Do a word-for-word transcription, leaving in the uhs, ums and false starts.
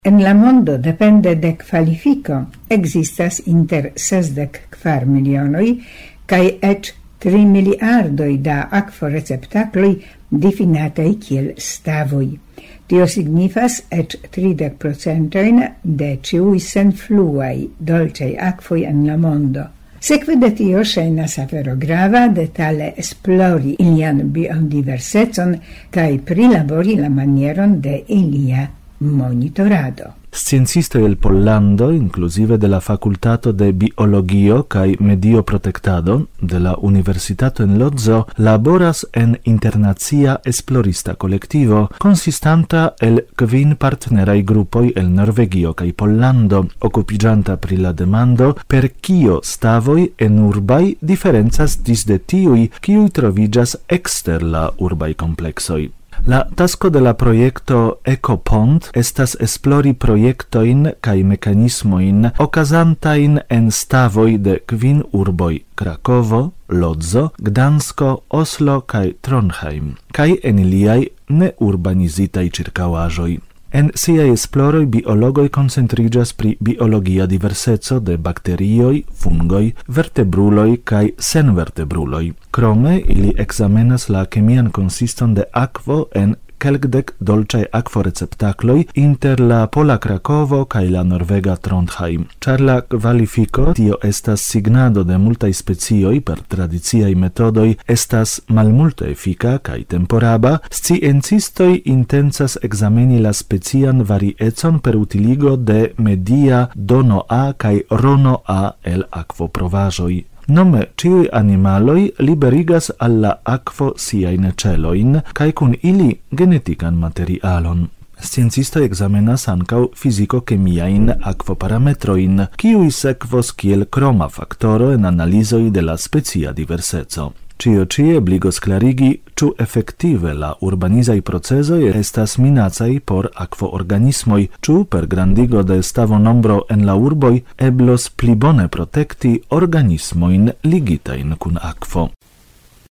En la mondo, depende de qualifico, existas inter sesdek kvar milionoi, cae ec tri miliardoi da akvoreceptakloi difinatei kiel stavoi. Tio signifas ec tridek procentoin de ciui senfluai dolcei akvoi en la mondo. Sekve de tio ŝajnas afero grava detale esplori ilian biodiversecon kaj prilabori la manieron de ilia monitorado. Sciencistoj el Pollando, inclusive de la Facultato de Biologio kaj Medio Protektado de la Universitato en Lodzo, laboras en internacia esplorista kolektivo konsistanta el kvin partneraj grupoj el Norvegio kaj Pollando, okupiĝanta pri la demando per kio stavoj en urbaj diferencas disde tiuj, kiuj troviĝas ekster la urbaj kompleksoj. La tasko de la projekto EcoPont estas esplori projektoin kaj mekanismoin okazantain en stavoj de kvin urboj Krakovo, Lodzo, Gdansko, Oslo kaj Trondheim, kaj en iliaj neurbanizitaj ĉirkaŭaĵoj. En siaj esploroj biologoj koncentriĝas pri biologia diverseco de bakterioj, fungoj, vertebruloj kaj senvertebruloj. Krome ili ekzamenas la kemian konsiston de akvo en kelkdek dolĉaj akvoreceptakloj inter la pola Krakovo kaj la norvega Trondheim. Ĉar la kvalifiko, tio estas signado de multaj specioj per tradiciaj metodoj, estas malmulte efika kaj temporaba, sciencistoj intencas ekzameni la specian variecon per utiligo de media dono A kaj rono A el akvoprovaĵoj. Nome ciui animaloi liberigas alla akvo siain celoin, cae cun ili genetican materialon. Sciencistoi examenas ancau fisico-chemiain akvoparametroin, kiui sekvos kiel kroma faktoro en analizoi de la specia diverseco. Cio ci ebligos clarigi, ciu effektive la urbanizai procesoi estas minacai por akvoorganismoi, ciu per grandigo de stavo nombro en la urboi eblos pli bone protekti organismoin ligitain kun akvo.